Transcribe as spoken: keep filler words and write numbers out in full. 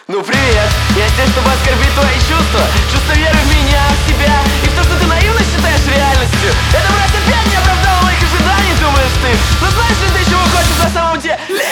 Ну привет, я здесь, чтобы оскорбить твои чувства. Чувство веры в меня, в себя и в то, что ты наивно считаешь реальностью. Это, брат, опять не оправдало моих ожиданий, думаешь ты. Но знаешь ли ты, чего хочешь на самом деле?